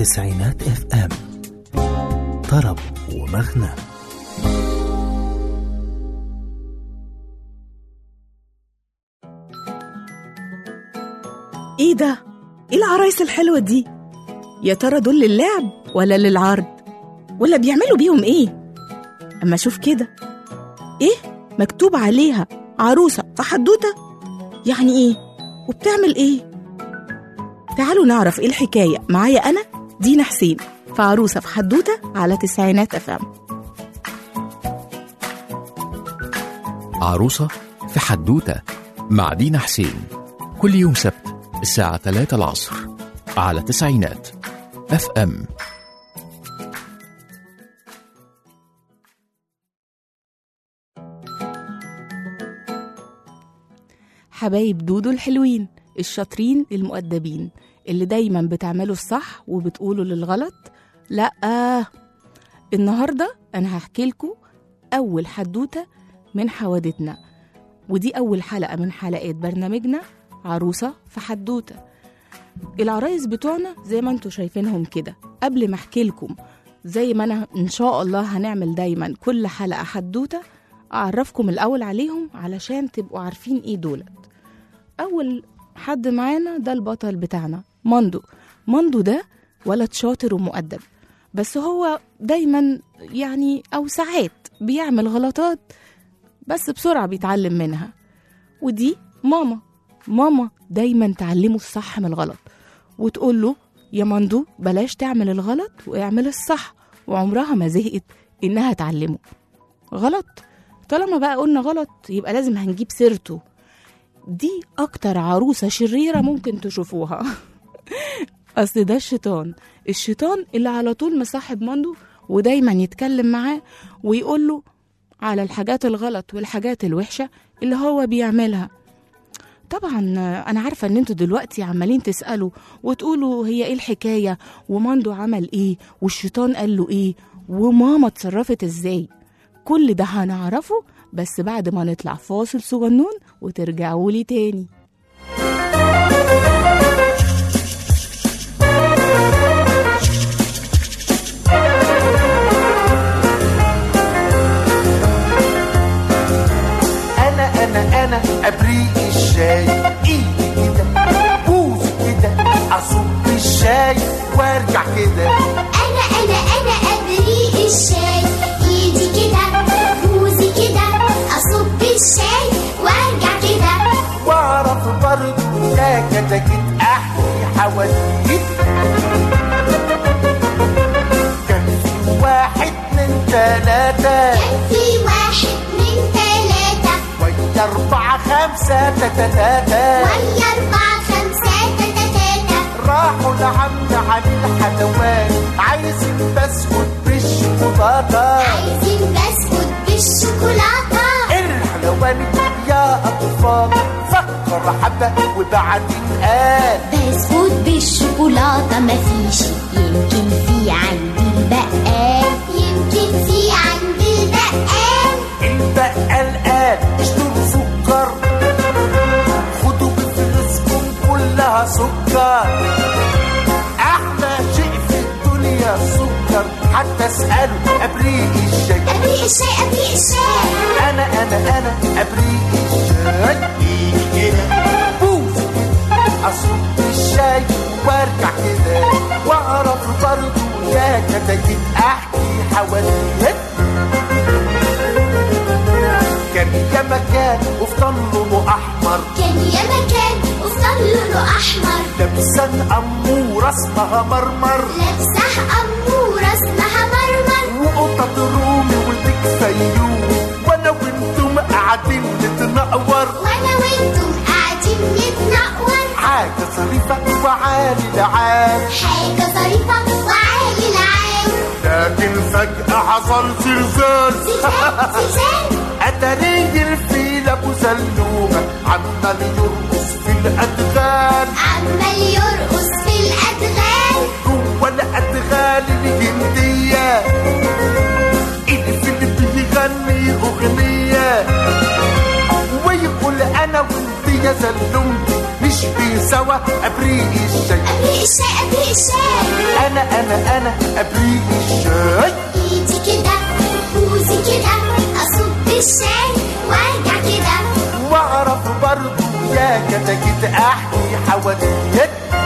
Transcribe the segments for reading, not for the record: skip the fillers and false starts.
تسعينات اف ام، طرب ومغنى. ايه ده؟ ايه العرايس الحلوة دي؟ يا ترى دول للعب ولا للعرض؟ ولا بيعملوا بيهم ايه؟ اما اشوف كده، ايه مكتوب عليها عروسة في حدوتة؟ يعني ايه؟ وبتعمل ايه؟ تعالوا نعرف ايه الحكاية. معايا انا دينا حسين في عروسة في حدوتة على تسعينات اف ام. عروسة في حدوتة مع دينا حسين، كل يوم سبت الساعة 3 العصر على تسعينات اف ام. حبايب دودو الحلوين الشاطرين المؤدبين اللي دايما بتعملوا الصح وبتقولوا للغلط لأ. النهاردة أنا هحكي لكم أول حدوتة من حوادتنا، ودي أول حلقة من حلقات برنامجنا عروسة في حدوتة. العرايس بتوعنا زي ما انتوا شايفينهم كده. قبل ما احكي لكم زي ما أنا إن شاء الله هنعمل دايما كل حلقة حدوتة، أعرفكم الأول عليهم علشان تبقوا عارفين إيه دولت. أول حد معانا ده البطل بتاعنا مندو ده ولد شاطر ومؤدب، بس هو دايما يعني أو ساعات بيعمل غلطات بس بسرعة بيتعلم منها. ودي ماما دايما تعلمه الصح من الغلط وتقول له يا مندو بلاش تعمل الغلط واعمل الصح، وعمرها ما زهقت إنها تعلمه غلط. طالما بقى قلنا غلط يبقى لازم هنجيب سيرته. دي أكتر عروسة شريرة ممكن تشوفوها. أصل ده الشيطان اللي على طول مصاحب مندو ودايما يتكلم معاه ويقول له على الحاجات الغلط والحاجات الوحشة اللي هو بيعملها. طبعا أنا عارفة أن انتوا دلوقتي عمالين تسألوا وتقولوا هي إيه الحكاية، ومندو عمل إيه، والشيطان قال له إيه، وماما اتصرفت إزاي. كل ده هنعرفه بس بعد ما نطلع فاصل صغنون وترجعوا لي تاني. أنا أبريق الشاي، إيدي كده بوز كده أصب الشاي وارجع كده. أنا أبريق الشاي، إيدي كده بوزي كده أصب الشاي وارجع كده. وأعرف برضه يا كتاكيت أحكي حواديت. كان في واحد من ثلاثة، ويا 4 5 تتتاتا، راحوا لعم علي الحلوان عايزين بسكوت بالشوكولاتة. الحلوان يا أطفال فكر حبة وبعدين قال بسكوت بالشوكولاتة مفيش، يمكن في عندي البقال. البقال قال اشتروا سكر، خدوا بفلوسكم كلها سكر. احلى شيء في الدنيا السكر، حتى اسألوا ابريق الشاي. انا ابريق الشاي، كده بوز اصب الشاي وارجع كده. واعرف برضه يا كتاكيت احكي حواديت. كان يا مكان وفطن لونه احمر، لابسه اموره اسمها مرمر، وقطه رومي والبيك فيوم، وانا وانتم قاعدين نتنقور. حاجه ظريفه وعالي العال، لكن فجأة حصل زلزال. أتاري الفيل أبو زلومة عمال يرقص في الأدغال، جوا الأدغال الهندية. الفيل بيغني أغنية ويقول أنا وانت يا زلومتي نشبه سوا أبريق الشاي. ابريق الشاي انا ابريق الشاي. ايدي كده بوزي كده اصب الشاي وارجع كده. واعرف برضو يا كتاكيت احكي حواديت.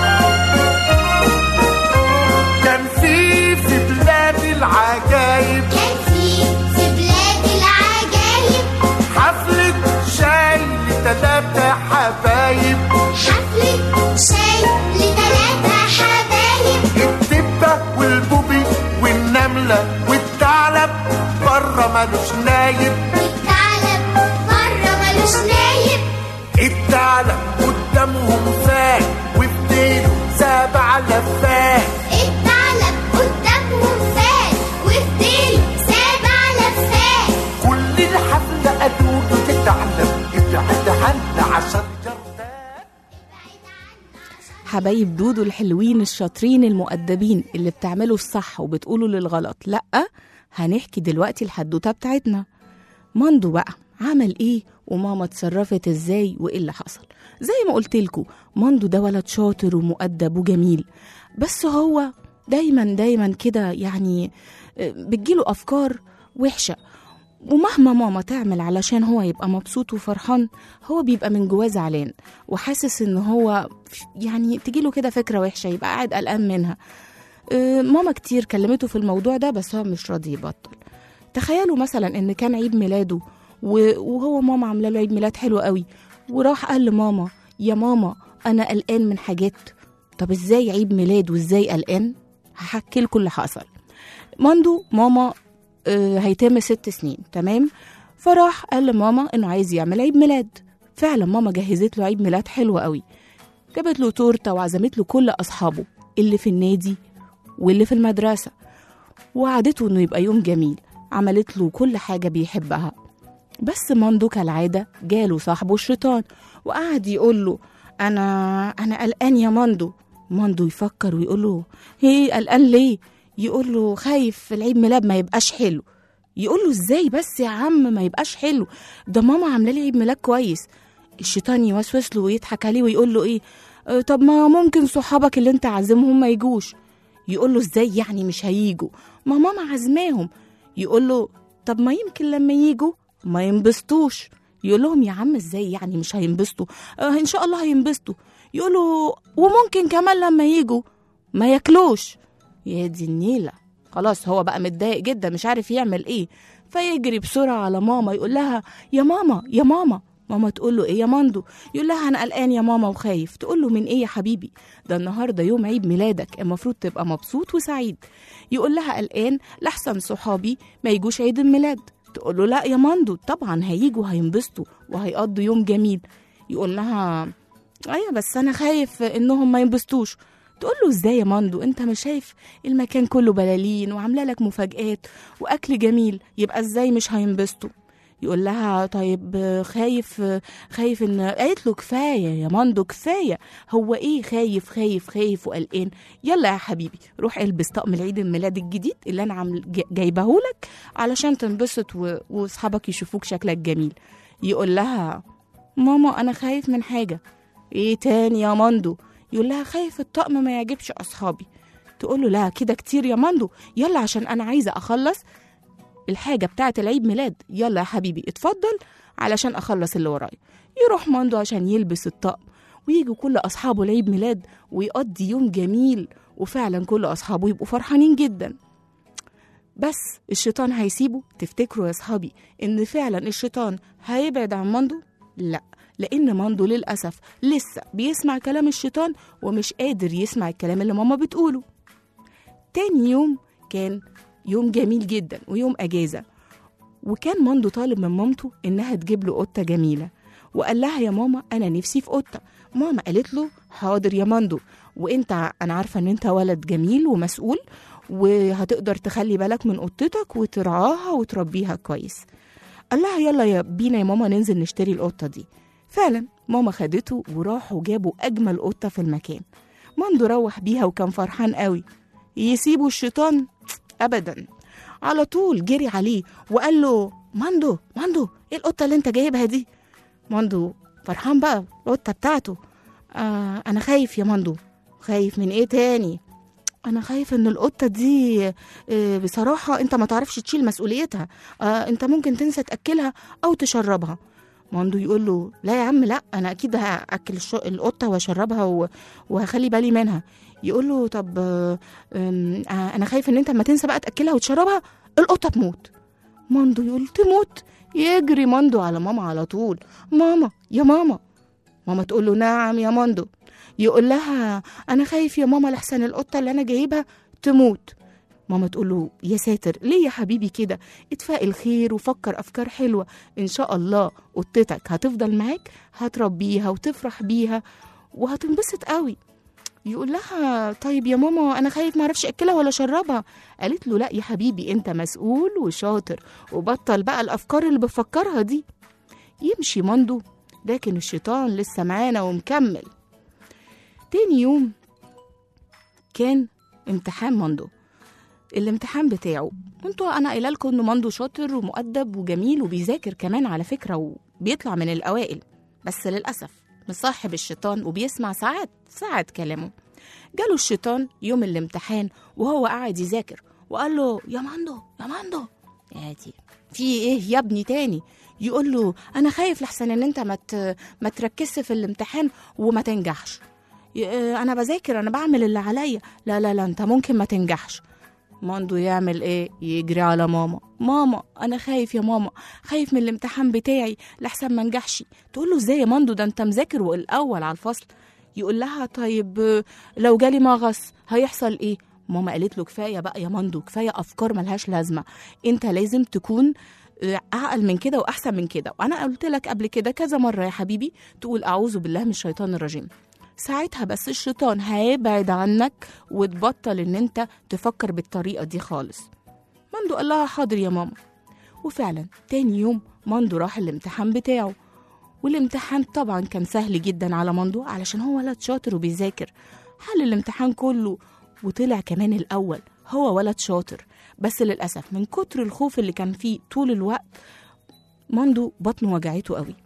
كان في بلاد العجايب، كان في بلاد العجايب حفلة شاي لتلاتة حبايب. حفلة شاي لتلاتة حبايب. الدبة والبوبي والنملة والثعلب بره مالوش نايب. الثعلب بره ملوش نايب. الثعلب قدامهم فات وفي ديله 7 لفات. الثعلب قدامهم فات وفي ديله 7 لفات. كل الحفلة قالوا له للثعلب ابعد عنا عشان جردان. حبايب دودو الحلوين الشاطرين المؤدبين اللي بتعملوا الصح وبتقولوا للغلط لأ، هنحكي دلوقتي الحدوتة بتاعتنا. ماندو بقى عمل ايه وماما اتصرفت ازاي وايه اللي حصل. زي ما قلتلكوا ماندو ده ولد شاطر ومؤدب وجميل، بس هو دايما كده يعني بتجيله أفكار وحشة، ومهما ماما تعمل علشان هو يبقى مبسوط وفرحان هو بيبقى من جواه زعلان وحاسس ان هو يعني تجيله كده فكرة وحشة يبقى قاعد قلقان منها. ماما كتير كلمته في الموضوع ده بس هو مش راضي يبطل. تخيلوا مثلا ان كان عيد ميلاده وهو ماما عامله له عيد ميلاد حلو قوي، وراح قال لماما يا ماما انا قلقان من حاجات. طب ازاي عيد ميلاد وازاي قلقان؟ هحكي لكم اللي حصل. ماندو ماما هيتم 6 سنين تمام، فراح قال لماما انه عايز يعمل عيد ميلاد. فعلا ماما جهزت له عيد ميلاد حلو قوي، جابت له تورته وعزمت له كل اصحابه اللي في النادي واللي في المدرسه، وعدته انه يبقى يوم جميل. عملت له كل حاجه بيحبها. بس ماندو كالعاده جاله صاحبه الشيطان وقعد يقول له انا قلقان يا ماندو. ماندو يفكر ويقول له هي قلقان ليه؟ يقول له خايف العيد ميلاد ما يبقاش حلو. يقول له ازاي بس يا عم ما يبقاش حلو؟ ده ماما عامله لي عيد ميلاد كويس. الشيطان يوسوس له ويضحك عليه ويقول له ايه، طب ما ممكن صحابك اللي انت عازمهم ما يجوش. يقول له ازاي يعني مش هيجوا؟ ما ماما عازماهم. يقول له طب ما يمكن لما يجوا ما ينبسطوش. يقول لهم يا عم ازاي يعني مش هينبسطوا؟ ان شاء الله هينبسطوا. يقول له وممكن كمان لما يجوا ما ياكلوش. يا دي النيلة، خلاص هو بقى متضايق جدا مش عارف يعمل ايه، فيجري بسرعة على ماما يقول لها يا ماما يا ماما. ماما تقول له ايه يا ماندو؟ يقول لها انا قلقان يا ماما وخايف. تقول له من ايه يا حبيبي؟ ده النهارده يوم عيد ميلادك، المفروض تبقى مبسوط وسعيد. يقول لها قلقان لحسن صحابي ما يجوش عيد الميلاد. تقول له لا يا ماندو طبعا هيجوا هينبسطوا وهيقضوا يوم جميل. يقول لها ايوه بس انا خايف انهم ما ينبسطوش. تقول له ازاي يا ماندو انت مش شايف المكان كله بلالين وعامله لك مفاجآت واكل جميل، يبقى ازاي مش هينبسطوا؟ يقول لها طيب خايف ان. قالت له كفايه يا ماندو كفايه، هو ايه خايف وقلقان؟ يلا يا حبيبي روح البس طقم العيد الميلاد الجديد اللي انا جايبهولك علشان تنبسط واصحابك يشوفوك شكلك جميل. يقول لها ماما انا خايف من حاجه. ايه تاني يا ماندو؟ يقول لها خايف الطقم ما يعجبش اصحابي. تقول له لا كده كتير يا ماندو، يلا عشان انا عايزه اخلص الحاجه بتاعه العيد ميلاد. يلا يا حبيبي اتفضل علشان اخلص اللي ورايا. يروح ماندو عشان يلبس الطقم ويجوا كل اصحابه العيد ميلاد ويقضي يوم جميل، وفعلا كل اصحابه يبقوا فرحانين جدا. بس الشيطان هيسيبه؟ تفتكروا يا اصحابي ان فعلا الشيطان هيبعد عن ماندو؟ لا، لأن ماندو للأسف لسه بيسمع كلام الشيطان ومش قادر يسمع الكلام اللي ماما بتقوله. تاني يوم كان يوم جميل جدا ويوم أجازة، وكان ماندو طالب من مامته إنها تجيب له قطة جميلة، وقال لها يا ماما أنا نفسي في قطة. ماما قالت له حاضر يا ماندو، وإنت أنا عارفة إن إنت ولد جميل ومسؤول وهتقدر تخلي بالك من قطتك وترعاها وتربيها كويس. قال لها يلا بينا يا ماما ننزل نشتري القطة دي. فعلا ماما خدته وراحوا جابوا أجمل قطة في المكان. ماندو روح بيها وكان فرحان قوي. يسيبوا الشيطان؟ أبدا، على طول جري عليه وقال له ماندو ايه القطة اللي انت جايبها دي؟ ماندو فرحان بقى القطة بتاعته. أنا خايف يا ماندو، خايف من ايه تاني؟ انا خايف ان القطه دي بصراحه انت ما تعرفش تشيل مسؤوليتها. انت ممكن تنسى تاكلها او تشربها. ماندو يقول له لا يا عم، لا، انا اكيد هاكل القطه واشربها وهخلي بالي منها. يقول له طب انا خايف ان انت لما تنسى بقى تاكلها وتشربها القطه تموت. ماندو يقول تموت؟ يجري ماندو على ماما على طول. ماما يا ماما. ماما تقول له نعم يا ماندو. يقول لها انا خايف يا ماما لحسن القطه اللي انا جايبها تموت. ماما تقول له يا ساتر، ليه يا حبيبي كده؟ اتفائل خير وفكر افكار حلوه، ان شاء الله قطتك هتفضل معاك، هتربيها وتفرح بيها وهتنبسط قوي. يقول لها طيب يا ماما انا خايف ما اعرفش اكلها ولا اشربها. قالت له لا يا حبيبي، انت مسؤول وشاطر وبطل بقى الافكار اللي بفكرها دي. يمشي ماندو، لكن الشيطان لسه معانا ومكمل. تاني يوم كان امتحان ماندو. الامتحان بتاعه انا قايله لكم انه ماندو شاطر ومؤدب وجميل وبيذاكر كمان على فكره وبيطلع من الاوائل، بس للاسف مصاحب الشيطان وبيسمع ساعات كلامه. جاله الشيطان يوم الامتحان وهو قاعد يذاكر وقال له يا ماندو يا ماندو، ياتي في ايه يا ابني تاني؟ يقول له انا خايف لحسن ان انت ما تركزش في الامتحان وما تنجحش. انا بذاكر، انا بعمل اللي عليا. لا لا لا، انت ممكن ما تنجحش. ماندو يعمل ايه؟ يجري على ماما. ماما انا خايف يا ماما، خايف من الامتحان بتاعي لحسن ما نجحش. تقول له ازاي يا ماندو، ده انت مذاكر والاول على الفصل. يقول لها طيب لو جالي مغص هيحصل ايه؟ ماما قالت له كفايه بقى يا ماندو، كفايه افكار ملهاش لازمه، انت لازم تكون اعقل من كده واحسن من كده. وانا قلت لك قبل كده كذا مره يا حبيبي تقول اعوذ بالله من الشيطان الرجيم. ساعتها بس الشيطان هيبعد عنك وتبطل ان انت تفكر بالطريقه دي خالص. ماندو قال لها حاضر يا ماما. وفعلا تاني يوم ماندو راح الامتحان بتاعه، والامتحان طبعا كان سهل جدا على ماندو علشان هو ولد شاطر وبيذاكر. حل الامتحان كله وطلع كمان الاول، هو ولد شاطر. بس للاسف من كتر الخوف اللي كان فيه طول الوقت ماندو بطنه وجعته قوي.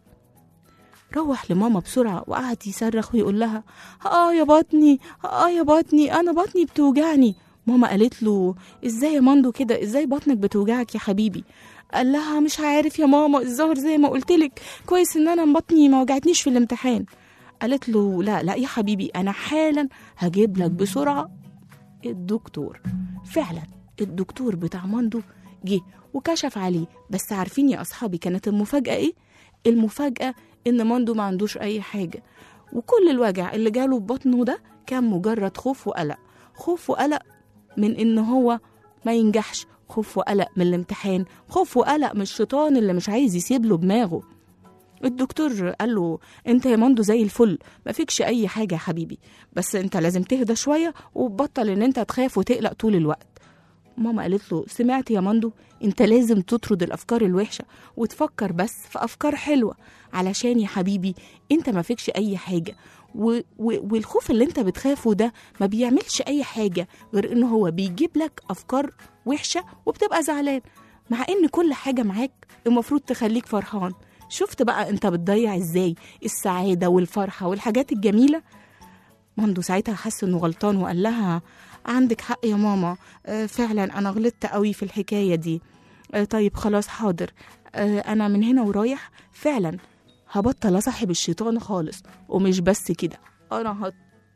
روح لماما بسرعة وقعد يصرخ ويقول لها يا بطني، يا بطني، أنا بطني بتوجعني. ماما قالت له ازاي يا ماندو كده، ازاي بطنك بتوجعك يا حبيبي؟ قال لها مش عارف يا ماما، الظاهر زي ما قلتلك، كويس ان انا بطني ما وجعتنيش في الامتحان. قالت له لا لا يا حبيبي، انا حالا هجيب لك بسرعة الدكتور. فعلا الدكتور بتاع ماندو جه وكشف عليه. بس عارفين يا اصحابي كانت المفاجأة ايه؟ المفاجأة ان ماندو ما عندوش اي حاجة، وكل الوجع اللي جاله ببطنه ده كان مجرد خوف وقلق. خوف وقلق من ان هو ما ينجحش، خوف وقلق من الامتحان، خوف وقلق من الشيطان اللي مش عايز يسيب له دماغه. الدكتور قال له انت يا ماندو زي الفل، ما فيكش اي حاجة يا حبيبي، بس انت لازم تهدى شوية وتبطل ان انت تخاف وتقلق طول الوقت. ماما قالت له سمعت يا ماندو، انت لازم تطرد الافكار الوحشة وتفكر بس في افكار حلوة، علشان يا حبيبي انت ما فيكش اي حاجة، والخوف اللي انت بتخافه ده ما بيعملش اي حاجة غير انه هو بيجيب لك افكار وحشة وبتبقى زعلان، مع ان كل حاجة معاك المفروض تخليك فرحان. شفت بقى انت بتضيع ازاي السعادة والفرحة والحاجات الجميلة؟ ماندو ساعتها حس انه غلطان وقال لها عندك حق يا ماما، فعلا انا غلطت قوي في الحكاية دي. طيب خلاص حاضر، انا من هنا ورايح فعلا هبطل اصاحب الشيطان خالص، ومش بس كده انا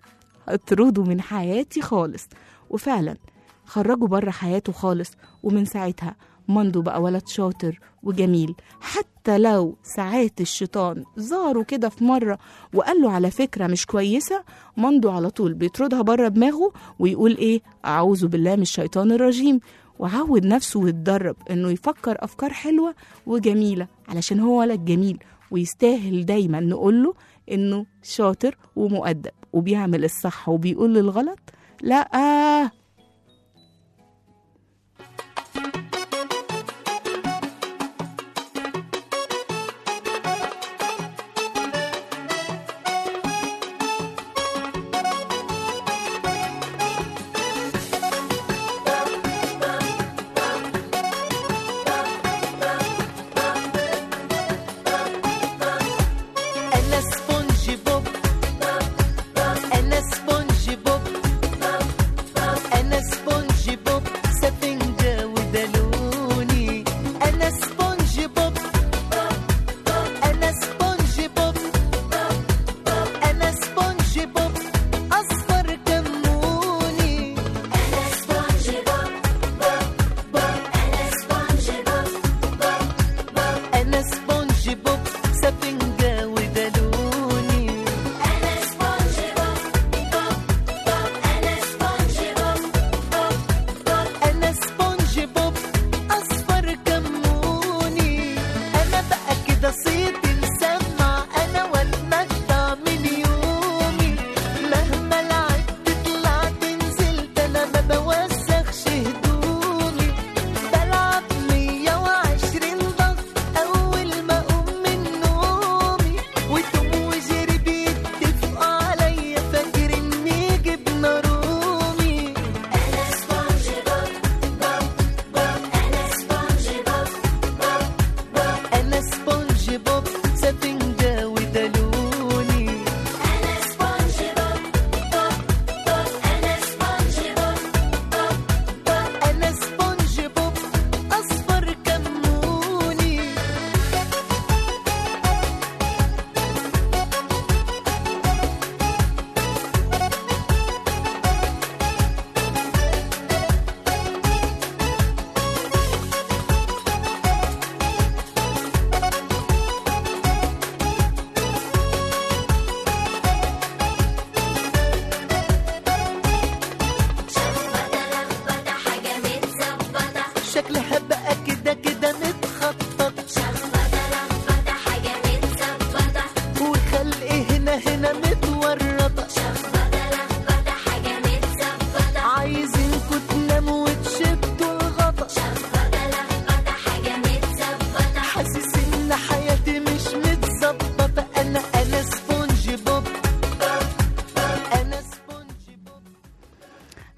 هطرده من حياتي خالص. وفعلا خرجوا بره حياته خالص، ومن ساعتها ماندو بقى ولد شاطر وجميل. حتى لو ساعات الشيطان زاره كده في مرة وقال له على فكرة مش كويسة، ماندو على طول بيطردها بره دماغه ويقول ايه أعوذ بالله من الشيطان الرجيم، وعود نفسه ويتدرب انه يفكر افكار حلوة وجميلة، علشان هو ولد جميل ويستاهل دايما نقوله انه شاطر ومؤدب وبيعمل الصح وبيقول الغلط لا. أنا سبونج بوب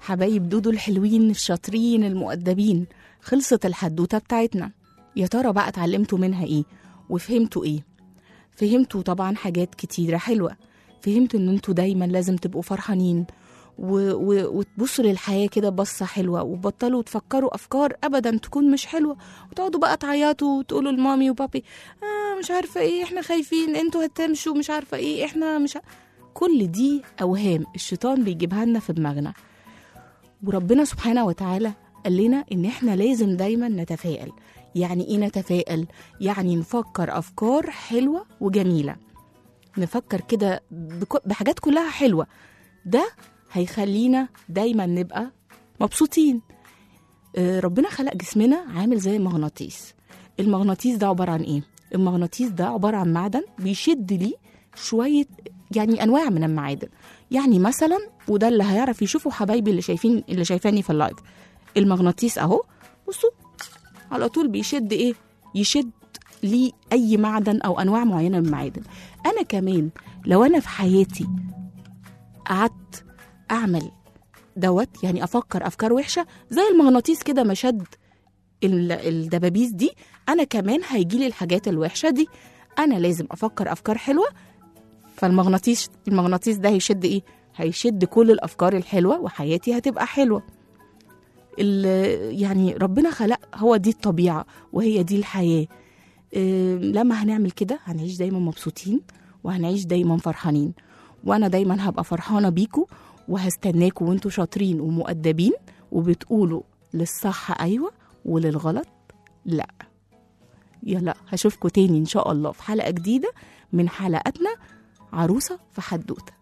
حبايب دودو الحلوين الشاطرين المؤدبين، خلصت الحدوتة بتاعتنا. يا ترى بقى اتعلمتوا منها ايه وفهمتوا ايه؟ فهمتوا طبعا حاجات كتيرة حلوة. فهمتوا ان انتوا دايما لازم تبقوا فرحانين وتبصوا للحياة كده بصة حلوة، وبطلوا تفكروا أفكار أبدا تكون مش حلوة، وتقعدوا بقى تعيطوا وتقولوا لمامي وبابي مش عارفة ايه، احنا خايفين انتوا هتمشوا، مش عارفة ايه، احنا مش كل دي أوهام الشيطان بيجيبها لنا في دماغنا. وربنا سبحانه وتعالى قال لنا إن إحنا لازم دايما نتفائل. يعني إيه نتفائل؟ يعني نفكر أفكار حلوة وجميلة، نفكر كده بحاجات كلها حلوة. ده هيخلينا دايما نبقى مبسوطين. ربنا خلق جسمنا عامل زي مغناطيس. المغناطيس ده عبارة عن إيه؟ المغناطيس ده عبارة عن معدن بيشد ليه شوية يعني أنواع من المعادن. يعني مثلا، وده اللي هيعرف يشوفوا حبايبي اللي شايفاني في اللايف، المغناطيس أهو بصوا على طول بيشد إيه؟ يشد لي أي معدن أو أنواع معينة من المعادن. أنا كمان لو أنا في حياتي قعدت أعمل دوت، يعني أفكر أفكار وحشة زي المغناطيس كده ما شد الدبابيس دي، أنا كمان هيجيلي الحاجات الوحشة دي. أنا لازم أفكر أفكار حلوة، فالمغناطيس ده هيشد إيه؟ هيشد كل الأفكار الحلوة وحياتي هتبقى حلوة. يعني ربنا خلق، هو دي الطبيعة وهي دي الحياة. لما هنعمل كده هنعيش دايما مبسوطين وهنعيش دايما فرحانين. وأنا دايما هبقى فرحانة بيكوا وهستناكوا وانتوا شاطرين ومؤدبين وبتقولوا للصح أيوة وللغلط لأ. يلا هشوفكوا تاني إن شاء الله في حلقة جديدة من حلقاتنا عروسة في حدوتة.